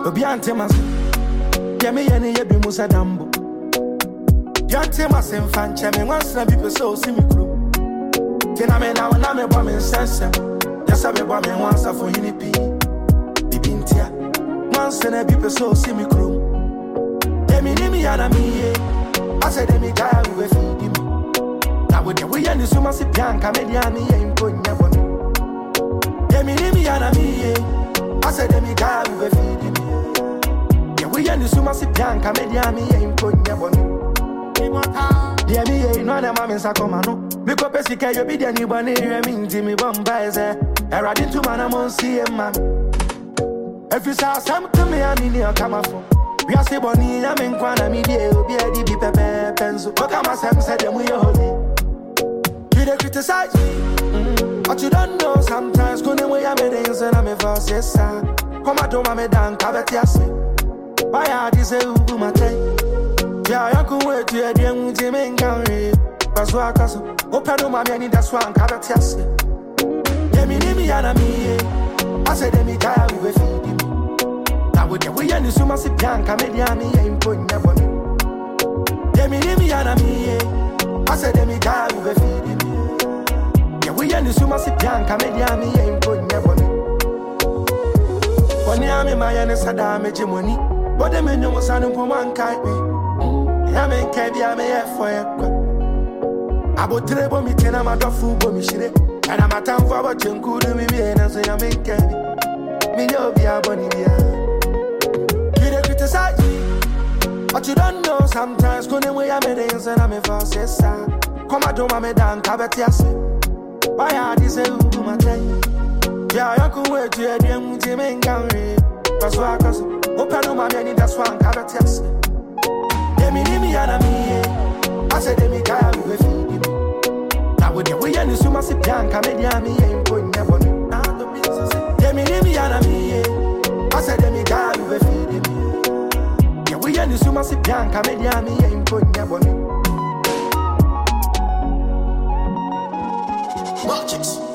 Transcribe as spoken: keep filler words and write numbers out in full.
Obi antemas. Yemi yeni yebi musa dambo. Yantemas en fan cheme once na people so see me crew. Tina me na na me bo me sense. Yes I me bo me once for hini pi. Bibintia. Once na people so see me crew. Demi ni mi ana mi ye. I said demi guy we feed him. Now with the way and the summa si pianka me dia mi ye impo nyabo. Demi ni mi ana mi ye. I said demi guy we feed him. Yeah we and the summa si pianka me dia mi ye impo nyabo. Dear me, you know the mamma Sacomano. Because basically, you be the new one here, mean Jimmy Bombay. I ran to man, I won't see him, man. If you saw some to me, I'm in your camera phone. We are still bonny, I'm in Quana Media, be a D B Pepe pencil. But I'm a Sam said, and we are holy. You don't criticize me, but you don't know sometimes. Couldn't we have made things and I'm a false, yes, sir. Come on, don't me down, Cavatias. Why are these a woman? Yeah, I can wait to hear them with him in Gary. That's why I can open my money, that's why I'm covered. Yes, Demi Nimi and me. I said, Demi Kaya, we will feed him. Now, with the way and the Summa Sipianka, Mediami, and Point Never. Demi Nimi and me. I said, Demi Kaya, we will feed him. The way and the Summa Sipianka, Mediami, and Point Never. When you am in my Sadame Jimoni, but the men was on one kite. I'm in Kabia, may have for you. I would treble me, ten I'm a dofu, but me shit. And I'm a town for what you could do with me, and I say I'm in Kabi. Me know be a bunny. You don't criticize me, but you don't know sometimes. Couldn't we have made things and I'm a false, yes, sir. Come on, don't me down, Cabatias. Why are these a who my time? Yeah, I can wait to hear them with him in Gary. That's why I can open my money, that's why I'm Cabatias. Demi Nimi and me, I said Demi Kaya we feed him. Now with the way and the Summa Sipianka, Mediami, and Point Never. Demi Nimi and me, I said Demi Kaya we feed him. The way and the Summa Sipianka, Mediami, and Point Never. Watch it.